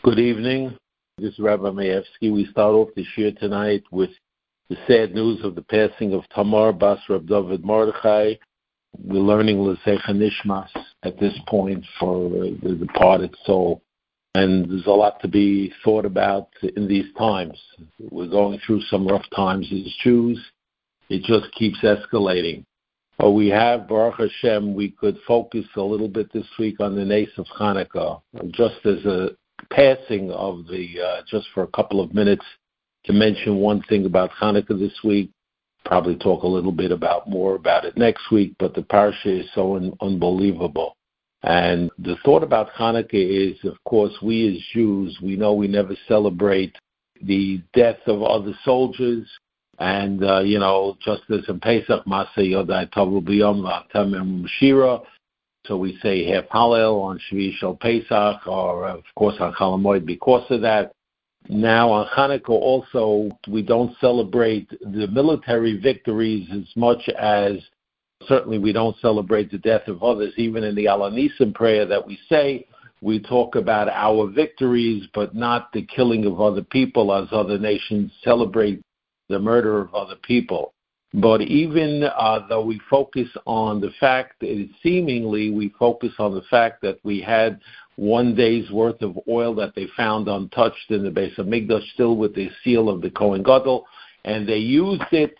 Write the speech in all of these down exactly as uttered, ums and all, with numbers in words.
Good evening. This is Rabbi Mayevsky. We start off the shir tonight with the sad news of the passing of Tamar Bas Reb David Mordechai. We're learning L'Zecha Nishmas at this point for the departed soul. And there's a lot to be thought about in these times. We're going through some rough times as Jews. It just keeps escalating. But we have, Baruch Hashem, we could focus a little bit this week on the Nes of Hanukkah, just as a passing of the, uh, just for a couple of minutes to mention one thing about Hanukkah this week. Probably talk a little bit about more about it next week, but the parsha is so un- unbelievable. And the thought about Hanukkah is, of course, we as Jews, we know we never celebrate the death of other soldiers. And, uh, you know, just as in Pesach, Maseh Yodai Tavu B'Yom V'Atem Shira, so we say half Hallel on Shvi Shel Pesach, or of course on Chol Hamoed because of that. Now on Hanukkah also, we don't celebrate the military victories as much as, certainly we don't celebrate the death of others. Even in the Al Hanisim prayer that we say, we talk about our victories, but not the killing of other people as other nations celebrate the murder of other people. But even uh, though we focus on the fact that seemingly we focus on the fact that we had one day's worth of oil that they found untouched in the Beis Hamikdash, still with the seal of the Kohen Gadol, and they used it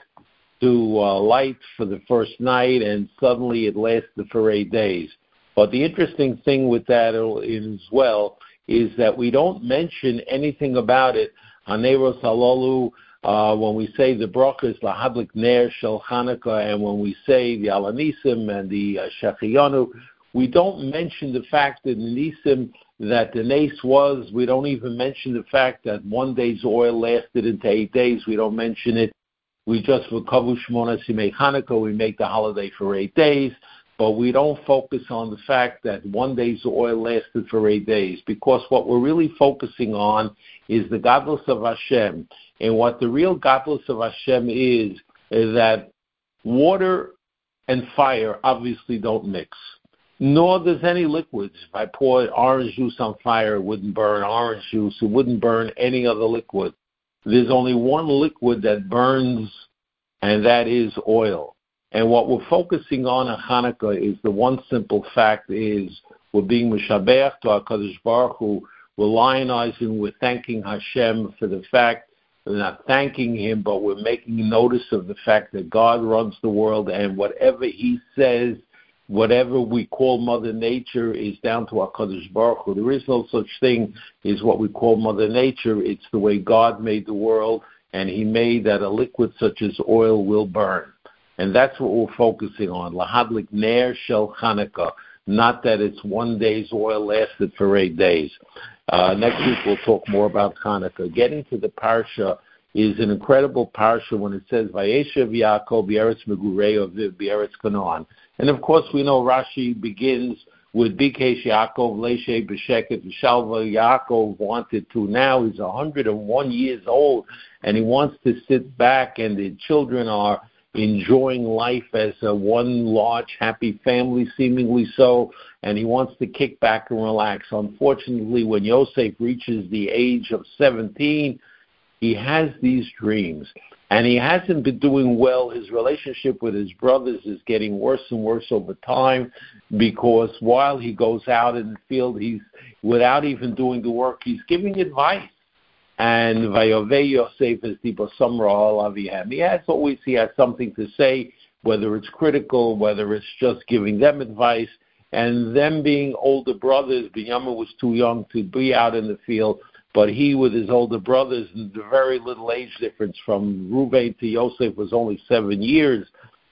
to uh, light for the first night, and suddenly it lasted for eight days. But the interesting thing with that as well is that we don't mention anything about it. Haneros Halalu, Uh, when we say the brachas, lahadlik ner shel Chanukah, and when we say the Al Hanisim and the uh, Shechiyanu, we don't mention the fact that in Nisim that the Nes was, we don't even mention the fact that one day's oil lasted into eight days. We don't mention it. We just, v'kavu shmona simei Chanukah, we make the holiday for eight days, but we don't focus on the fact that one day's oil lasted for eight days, because what we're really focusing on is the godless of Hashem. And what the real godless of Hashem is, is that water and fire obviously don't mix. Nor does any liquids. If I poured orange juice on fire, it wouldn't burn orange juice. It wouldn't burn any other liquid. There's only one liquid that burns, and that is oil. And what we're focusing on in Hanukkah is the one simple fact is we're being Meshabeach to HaKadosh Baruch Hu. We're lionizing, we're thanking Hashem for the fact, we're not thanking Him, but we're making notice of the fact that God runs the world, and whatever He says, whatever we call Mother Nature is down to HaKadosh Baruch Hu. There is no such thing as what we call Mother Nature. It's the way God made the world, and He made that a liquid such as oil will burn. And that's what we're focusing on. Lahadlik ner shel Chanukah. Not that it's one day's oil lasted for eight days. Uh, next week we'll talk more about Hanukkah. Getting to the parsha is an incredible parsha when it says Vayeshev Yaakov B'Eretz Megurei B'Eretz Canaan. And of course we know Rashi begins with Bikesh Yaakov Leishe B'Sheket V'Shalva. Yaakov wanted to now. He's one hundred one years old, and he wants to sit back, and the children are enjoying life as a one large happy family, seemingly so, and he wants to kick back and relax. Unfortunately, when Yosef reaches the age of seventeen, he has these dreams, and he hasn't been doing well. His relationship with his brothers is getting worse and worse over time, because while he goes out in the field, he's, without even doing the work, he's giving advice. And Vayovei Yosef es dibo samra al avihem. He has always, he has something to say, whether it's critical, whether it's just giving them advice. And them being older brothers, Binyamin was too young to be out in the field, but he with his older brothers, and the very little age difference from Reuven to Yosef was only seven years.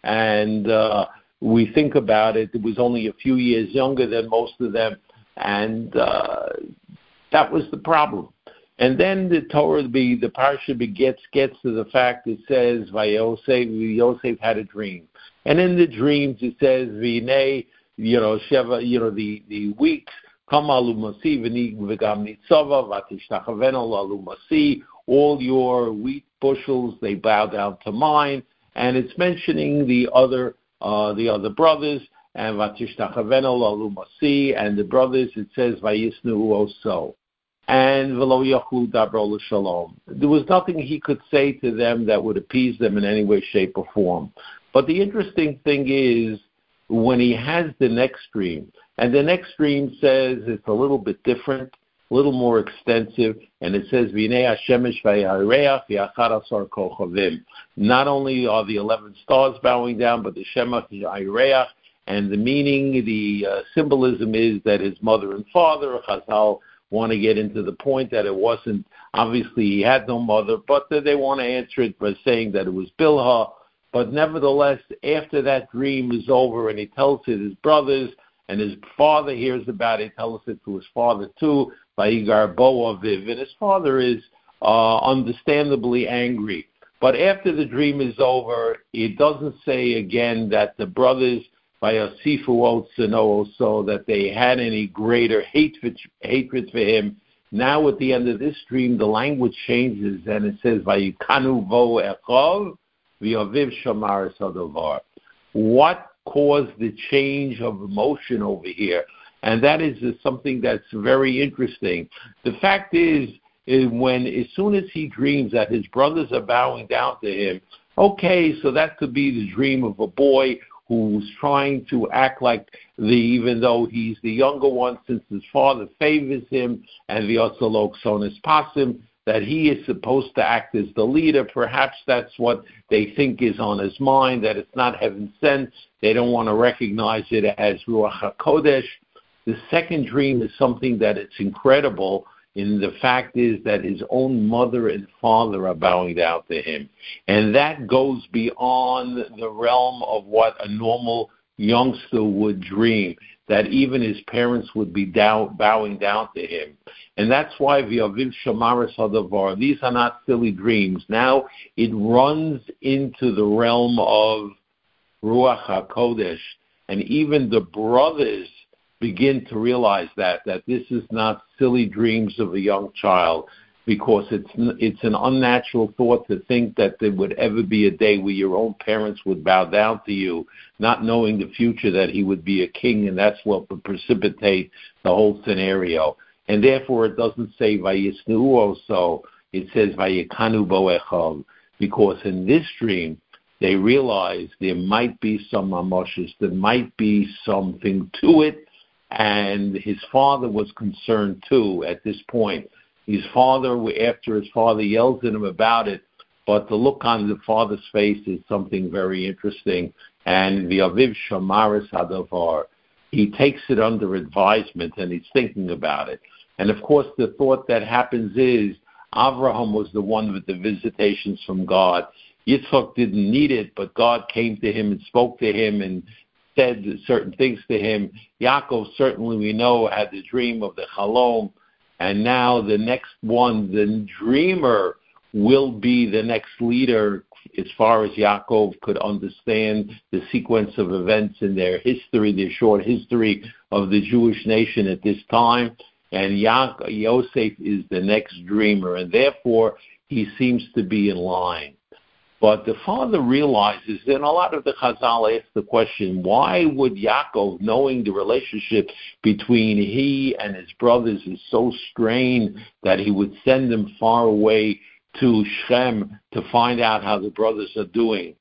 And uh, we think about it, it was only a few years younger than most of them. And uh, that was the problem. And then the Torah, the, the parsha begets, gets to the fact it says, Vayosef, Yosef had a dream. And in the dreams it says, V'nei, you know, Sheva, you know, the, the weeks, Kamalu Masi, V'ni V'gam Nitzava, Vatishtachavenu Lalu Masi, all your wheat bushels, they bow down to mine. And it's mentioning the other, uh, the other brothers, and Vatishtachavenu Lalu Masi, and the brothers, it says, Vayisnu Oso. and v'lo yachlu dabro l'shalom. There was nothing he could say to them that would appease them in any way, shape, or form. But the interesting thing is when he has the next dream, and the next dream says it's a little bit different, a little more extensive, and it says, V'nei hashemesh v'yareach v'achar asar kochavim. Not only are the eleven stars bowing down, but the shemach v'yareach, and the meaning, the uh, symbolism is that his mother and father, Chazal, want to get into the point that it wasn't, obviously he had no mother, but that they want to answer it by saying that it was Bilhah. But nevertheless, after that dream is over and he tells it his brothers, and his father hears about it, he tells it to his father too, Vayigar Bo Aviv, and his father is uh, understandably angry. But after the dream is over, it doesn't say again that the brothers, Vayasifu Otsano, so that they had any greater hatred, hatred for him. Now at the end of this dream, the language changes and it says, Vayikanu Vo Echov, V'Aviv Shamar Sadovar. What caused the change of emotion over here? And that is something that's very interesting. The fact is, is when as soon as he dreams that his brothers are bowing down to him, okay, so that could be the dream of a boy who's trying to act like the, even though he's the younger one, since his father favors him, and the Otzalok Sonis Pasim, that he is supposed to act as the leader. Perhaps that's what they think is on his mind, that it's not heaven sent. They don't want to recognize it as Ruach HaKodesh. The second dream is something that it's incredible, and the fact is that his own mother and father are bowing down to him. And that goes beyond the realm of what a normal youngster would dream, that even his parents would be down, bowing down to him. And that's why V'Aviv Shamaris Hadavar, these are not silly dreams. Now it runs into the realm of Ruach HaKodesh, and even the brothers begin to realize that, that this is not silly dreams of a young child, because it's it's an unnatural thought to think that there would ever be a day where your own parents would bow down to you, not knowing the future that he would be a king, and that's what would precipitate the whole scenario. And therefore it doesn't say Vayisnu also, it says Vayikanu Boechav, because in this dream they realize there might be some mamoshes, there might be something to it, and his father was concerned too at this point. His father, after his father yells at him about it, but the look on the father's face is something very interesting. And V'Aviv Shamaris Hadavar, he takes it under advisement and he's thinking about it. And of course, the thought that happens is Avraham was the one with the visitations from God. Yitzchak didn't need it, but God came to him and spoke to him and said certain things to him. Yaakov, certainly we know, had the dream of the Chalom, and now the next one, the dreamer, will be the next leader as far as Yaakov could understand the sequence of events in their history, their short history of the Jewish nation at this time. And Yaakov, Yosef is the next dreamer, and therefore he seems to be in line. But the father realizes, and a lot of the Chazal ask the question, why would Yaakov, knowing the relationship between he and his brothers is so strained, that he would send them far away to Shem to find out how the brothers are doing?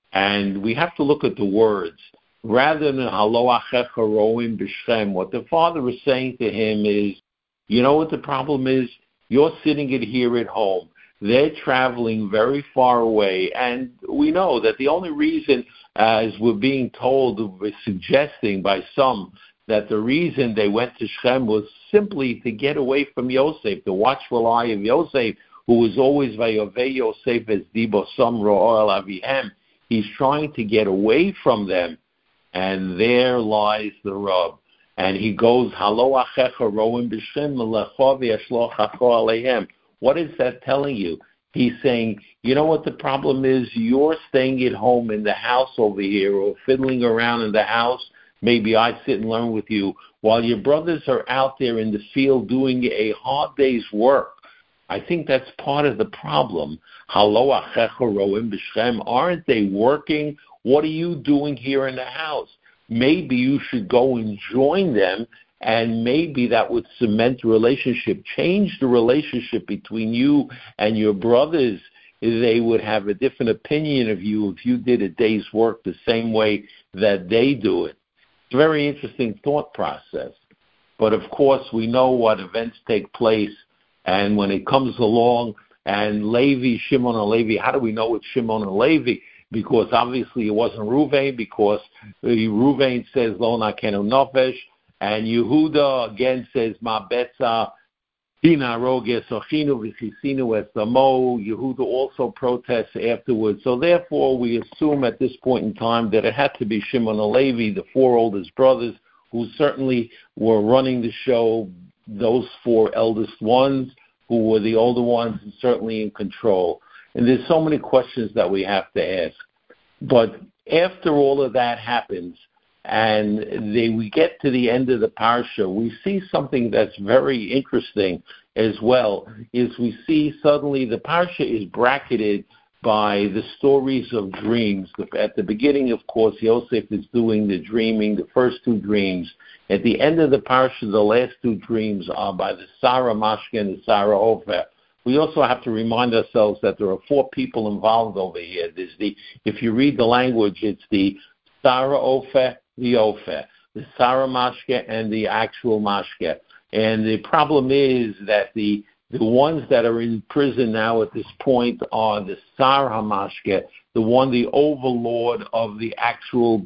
And we have to look at the words. Rather than Halo Achecha Roim B'Shem, what the father is saying to him is, you know what the problem is? You're sitting it here at home. They're traveling very far away, and we know that the only reason, as we're being told, we're suggesting by some, that the reason they went to Shem was simply to get away from Yosef, the watchful eye of Yosef, who was always Vayovei Yosef as Dibo Samro Oel Avihem. He's trying to get away from them, and there lies the rub. And he goes, Halo Achecha Roim B'Shem Melecho V'Yashloch Hacho Aleihem. What is that telling you? He's saying, you know what the problem is? You're staying at home in the house over here, or fiddling around in the house. Maybe I'd sit and learn with you, while your brothers are out there in the field doing a hard day's work. I think that's part of the problem. Halo Achecha Roim B'Shem. Aren't they working? What are you doing here in the house? Maybe you should go and join them and maybe that would cement the relationship, change the relationship between you and your brothers. They would have a different opinion of you if you did a day's work the same way that they do it. It's a very interesting thought process. But of course, we know what events take place, and when it comes along, and Levi, Shimon and Levi, how do we know it's Shimon and Levi? Because obviously it wasn't Ruvain, because Ruvain says, Lo nakenu nofesh, and Yehuda again says, Ma betza, Tina roge sochinu v'chisinu esamo. Yehuda also protests afterwards. So therefore, we assume at this point in time that it had to be Shimon and Levi, the four oldest brothers, who certainly were running the show, those four eldest ones, who were the older ones and certainly in control. And there's so many questions that we have to ask. But after all of that happens, and they, we get to the end of the parsha, we see something that's very interesting as well, is we see suddenly the parsha is bracketed by the stories of dreams. At the beginning, of course, Yosef is doing the dreaming, the first two dreams. At the end of the parsha, the last two dreams are by the Sarah Mashke and the Sarah Ofer. We also have to remind ourselves that there are four people involved over here. There's the, if you read the language, it's the Sarah Ofer, the Ofer, the Sarah Mashke, and the actual Mashke. And the problem is that the The ones that are in prison now at this point are the Sar HaMashke, the one, the overlord of the actual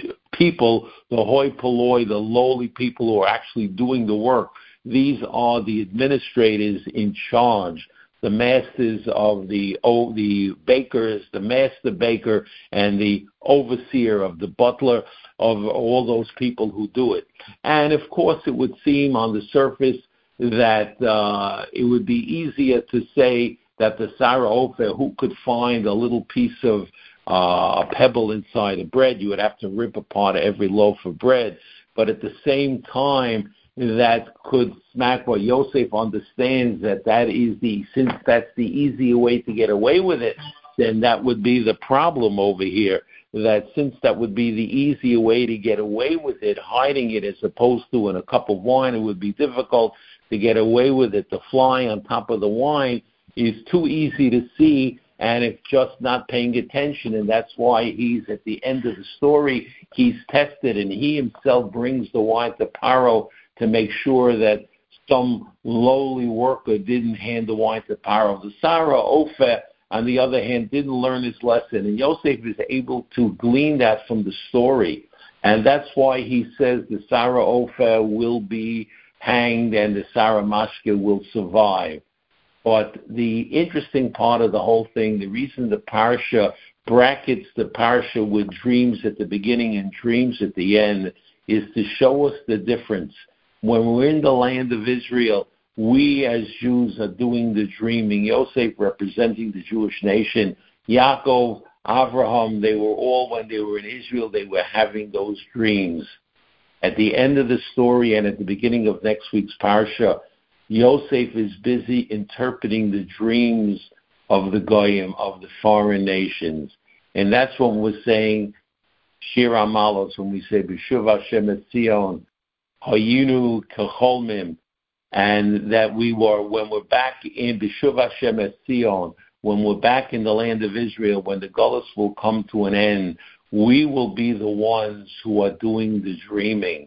people, the hoi polloi, the lowly people who are actually doing the work. These are the administrators in charge, the masters of the oh, the bakers, the master baker, and the overseer of the butler, of all those people who do it. And of course, it would seem on the surface that uh, it would be easier to say that the Sarah Ofer, who could find a little piece of uh, a pebble inside of bread, you would have to rip apart every loaf of bread. But at the same time, that could smack what Yosef understands, that that is the, since that's the easier way to get away with it, then that would be the problem over here. That since that would be the easier way to get away with it, hiding it as opposed to in a cup of wine, it would be difficult to get away with it. The fly on top of the wine is too easy to see, and it's just not paying attention, and that's why he's at the end of the story, he's tested, and he himself brings the wine to Paro to make sure that some lowly worker didn't hand the wine to Paro. The Sarah Ofer, on the other hand, didn't learn his lesson, and Yosef is able to glean that from the story, and that's why he says the Sarah Ofer will be hanged and the Sarah Mashke will survive. But the interesting part of the whole thing, the reason the parsha brackets the parsha with dreams at the beginning and dreams at the end, is to show us the difference. When we're in the land of Israel, we as Jews are doing the dreaming. Yosef representing the Jewish nation, Yaakov, Avraham, they were all, when they were in Israel, they were having those dreams. At the end of the story and at the beginning of next week's parsha, Yosef is busy interpreting the dreams of the Goyim, of the foreign nations. And that's when we're saying Shir HaMalos, when we say B'shuv Hashem et Zion, Hayinu Kecholmim, and that we were, when we're back in B'shuv Hashem et Zion, when we're back in the land of Israel, when the Golus will come to an end, we will be the ones who are doing the dreaming.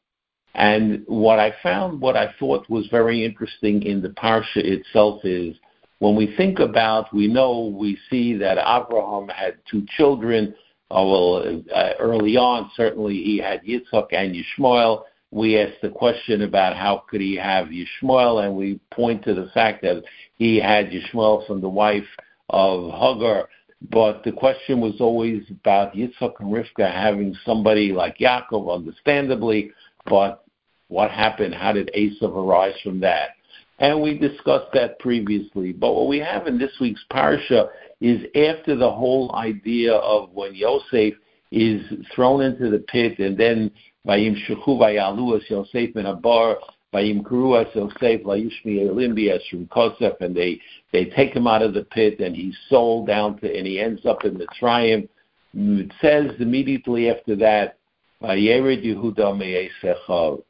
And what I found, what I thought was very interesting in the Parsha itself is, when we think about, we know, we see that Abraham had two children. Uh, well, uh, early on, certainly he had Yitzchak and Yishmael. We asked the question about how could he have Yishmael, and we point to the fact that he had Yishmael from the wife of Hagar. But the question was always about Yitzchak and Rivka having somebody like Yaakov, understandably. But what happened? How did Esav arise from that? And we discussed that previously. But what we have in this week's parsha is after the whole idea of when Yosef is thrown into the pit, and then Vayim Shechu Vayalu as Yosef ben Abar, Vayim Kuru as Yosef Layishmi Elimbi as from Kosef, and they, they take him out of the pit, and he's sold down to, and he ends up in the Mitzrayim. It says immediately after that, Vayered Yehuda me'esechav.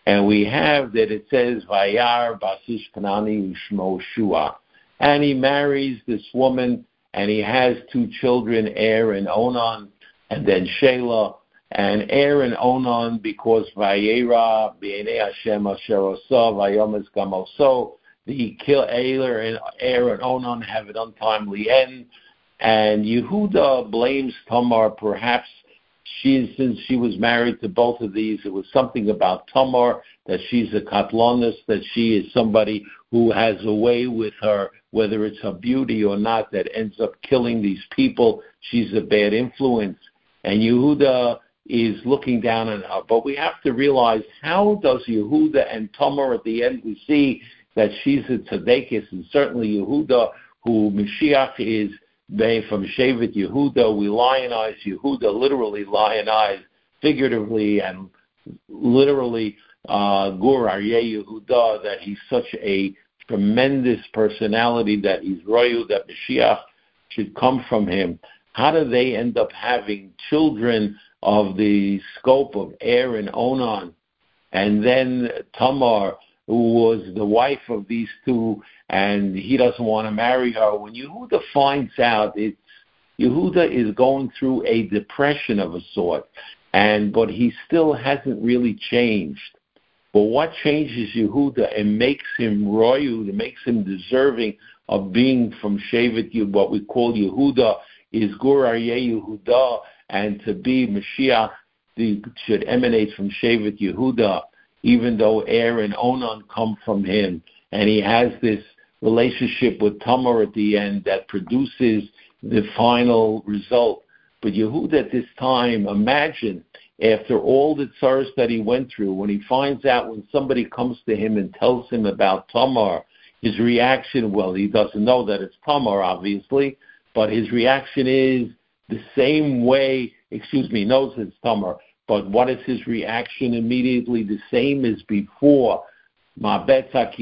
And we have that it says, Vayar Basish Kanani Ushmo Shua. And he marries this woman, and he has two children, Er and Onan, and then Shelah. And Er and Onan, because Vayera, B'nei Hashem Asher Osa, Vayomes Gamoso, the kill Er and Er and Onan have an untimely end. And Yehuda blames Tamar. Perhaps she, since she was married to both of these, it was something about Tamar, that she's a katlonis, that she is somebody who has a way with her, whether it's her beauty or not, that ends up killing these people. She's a bad influence. And Yehuda is looking down on her. But we have to realize, how does Yehuda and Tamar at the end, we see that she's a tzadekis, and certainly Yehuda, who Mashiach is from Shevet Yehuda, we lionize Yehuda, literally lionize, figuratively and literally uh, Gur Aryeh Yehuda, that he's such a tremendous personality, that he's royal, that Mashiach should come from him. How do they end up having children of the scope of Er and Onan? And then Tamar, who was the wife of these two, and he doesn't want to marry her. When Yehuda finds out, it's Yehuda is going through a depression of a sort, and but he still hasn't really changed. But what changes Yehuda and makes him royal, and makes him deserving of being from Shevet, what we call Yehuda, is Gur Aryeh Yehuda, and to be Mashiach the, should emanate from Shevet Yehuda, even though Er and Onan come from him. And he has this relationship with Tamar at the end that produces the final result. But Yehuda at this time, imagine, after all the tzaras that he went through, when he finds out, when somebody comes to him and tells him about Tamar, his reaction, well, he doesn't know that it's Tamar, obviously, but his reaction is the same way, excuse me, knows it's Tamar, but what is his reaction immediately? The same as before. Let's just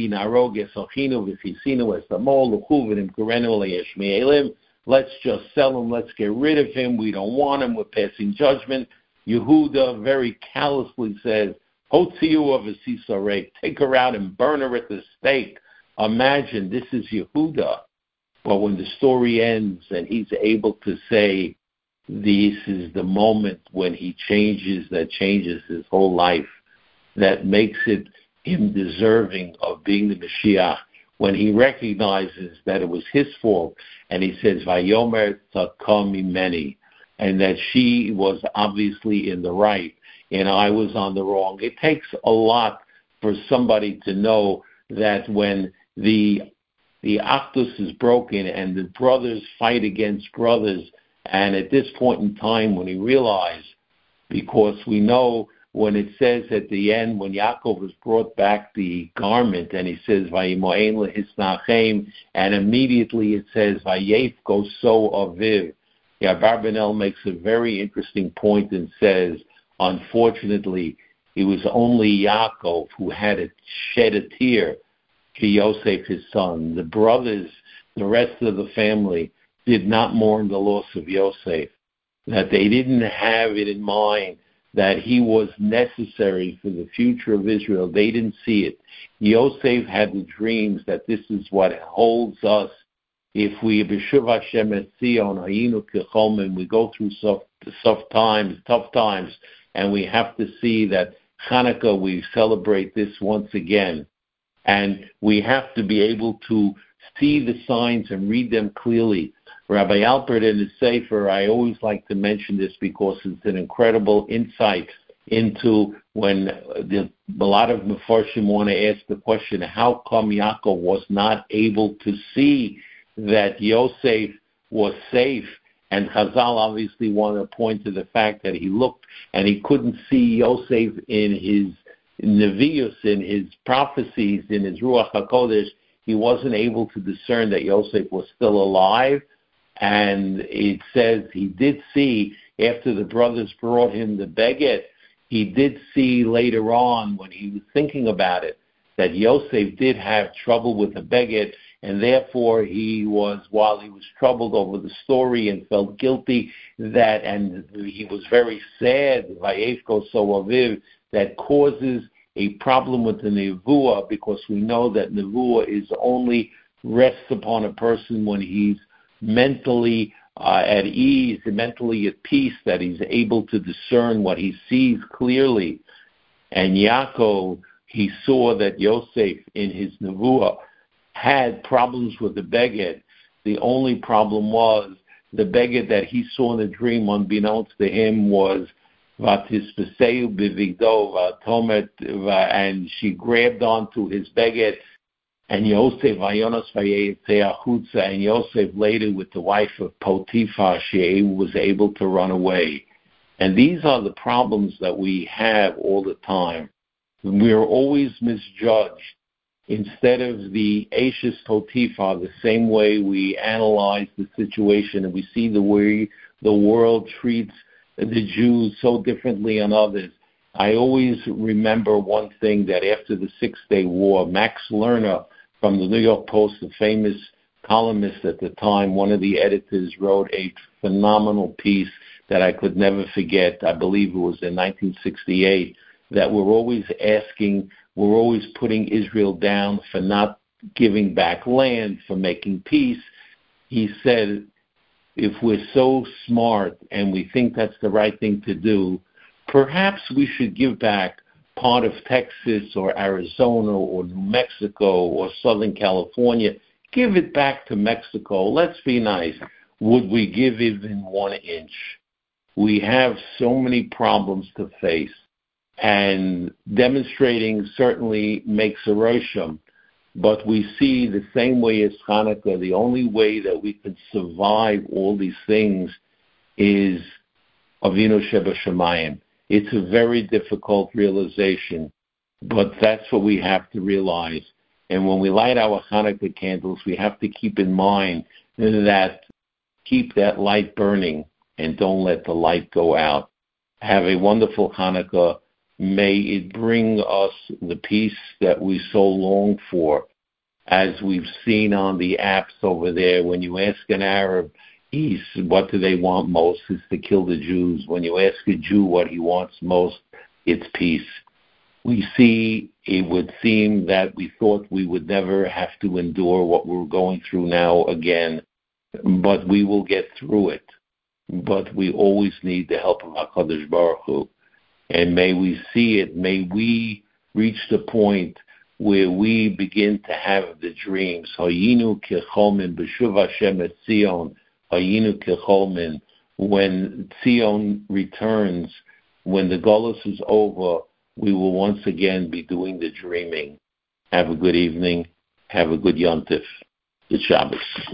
sell him. Let's get rid of him. We don't want him. We're passing judgment. Yehuda very callously says, Hotziu of a Sisarek, take her out and burn her at the stake. Imagine, this is Yehuda. But when the story ends and he's able to say, this is the moment when he changes, that changes his whole life, that makes it him deserving of being the Mashiach, when he recognizes that it was his fault, and he says, Vayomer tzadka mimeni, and that she was obviously in the right, and I was on the wrong. It takes a lot for somebody to know that when the the Achdus is broken and the brothers fight against brothers, and at this point in time when he realized, because we know when it says at the end, when Yaakov was brought back the garment, and he says, Vayimo'en lehisnachem, and immediately it says, Vayefko so aviv. Yeah, Barbanel makes a very interesting point and says, unfortunately, it was only Yaakov who had to shed a tear to Yosef, his son. The brothers, the rest of the family, did not mourn the loss of Yosef, that they didn't have it in mind that he was necessary for the future of Israel. They didn't see it. Yosef had the dreams that this is what holds us. If we b'shuv Hashem et Zion, hayinu kechom, and we go through soft, soft times, tough times, and we have to see that Hanukkah, we celebrate this once again. And we have to be able to see the signs and read them clearly. Rabbi Alpert in his Sefer, I always like to mention this because it's an incredible insight into when the, a lot of Mefarshim want to ask the question, how come Yaakov was not able to see that Yosef was safe? And Chazal obviously want to point to the fact that he looked and he couldn't see Yosef in his Nevius, in his prophecies, in his Ruach HaKodesh. He wasn't able to discern that Yosef was still alive. And it says he did see, after the brothers brought him the Beged, he did see later on, when he was thinking about it, that Yosef did have trouble with the Beged, and therefore he was, while he was troubled over the story and felt guilty, that, and he was very sad, Vayefko so aviv, that causes a problem with the nevuah, because we know that nevuah is only rests upon a person when he's mentally uh, at ease, mentally at peace, that he's able to discern what he sees clearly. And Yaakov, he saw that Yosef in his nevuah had problems with the beged. The only problem was the beged that he saw in the dream, unbeknownst to him, was Vatispeseu bivigdo vatomet, and she grabbed onto his beged. And Yosef, Vayonos Vayetzeachutza, and Yosef later with the wife of Potiphar, she was able to run away. And these are the problems that we have all the time. We are always misjudged. Instead of the Ashes Potiphar, the same way we analyze the situation and we see the way the world treats the Jews so differently than others. I always remember one thing, that after the Six-Day War, Max Lerner from the New York Post, a famous columnist at the time, one of the editors, wrote a phenomenal piece that I could never forget. I believe it was in nineteen sixty-eight, that we're always asking, we're always putting Israel down for not giving back land, for making peace. He said, if we're so smart and we think that's the right thing to do, perhaps we should give back part of Texas or Arizona or New Mexico or Southern California. Give it back to Mexico. Let's be nice. Would we give even one inch? We have so many problems to face, and demonstrating certainly makes a rosham, but we see the same way as Hanukkah, the only way that we can survive all these things is Avinu Shebashamayim. It's a very difficult realization, but that's what we have to realize. And when we light our Hanukkah candles, we have to keep in mind that keep that light burning and don't let the light go out. Have a wonderful Hanukkah. May it bring us the peace that we so long for. As we've seen on the apps over there, when you ask an Arab, he's, what do they want most? Is to kill the Jews. When you ask a Jew what he wants most, it's peace. We see, it would seem that we thought we would never have to endure what we're going through now again, but we will get through it. But we always need the help of HaKadosh Baruch Hu. And may we see it, may we reach the point where we begin to have the dreams. Hayinu kecholmin b'shuv Hashem et Zion. Hayinu kecholmin. When Zion returns, when the Golus is over, we will once again be doing the dreaming. Have a good evening. Have a good Yontif. Good Shabbos.